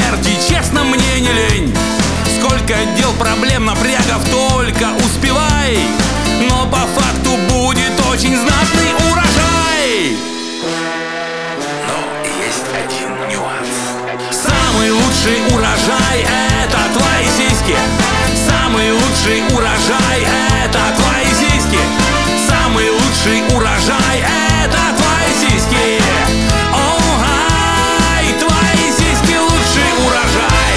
смерти, честно, мне не лень. Сколько дел, проблем, напрягов, только успевай. Но по факту будет очень знатный урожай. Но есть один нюанс. Самый лучший урожай — это твои сиськи. Самый лучший урожай — это твои сиськи. Самый лучший урожай — это твои сиськи. Ой, твои сиськи — лучший урожай.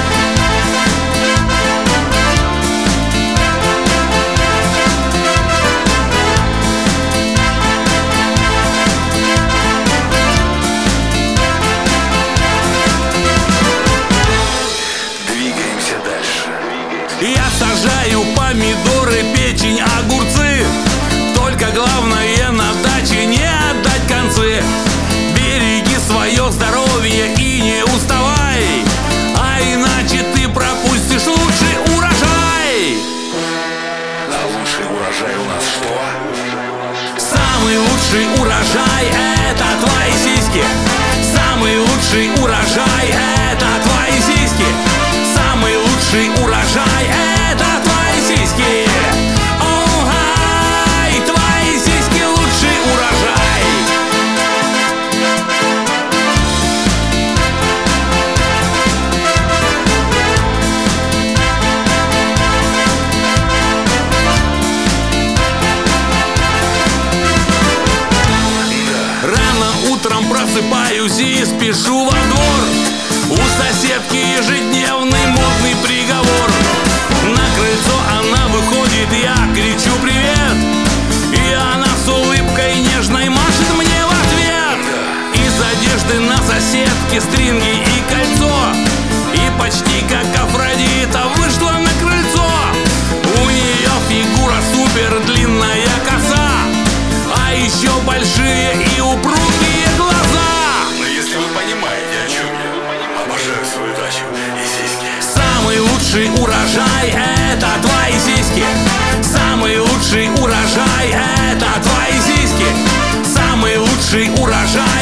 Двигаемся дальше. Я сажаю помидоры, печень, огурцы. Только главное на даче не отдать концы. Береги свое здоровье и не уставай, а иначе ты пропустишь лучший урожай. А лучший урожай у нас что? Самый лучший урожай — это твои сиськи. Самый лучший урожай — это твои сиськи. Самый лучший урожай — это твои сиськи. Ой, твои сиськи — лучший урожай. Рано утром просыпаюсь и спешу во двор. У соседки ежедневный модный приговор. На крыльцо она выходит, я кричу привет, и она с улыбкой нежной машет мне в ответ. Из одежды на соседке стринги и кольцо, и почти как Афродита вышла на крыльцо. У нее фигура супер, длинная коса, а еще большие и упругие глаза. Но если вы понимаете, о чем я, обожаю свою дачу и сиськи. Самый лучший урожай — это твои сиськи. Самый лучший урожай — это твои сиськи. Самый лучший урожай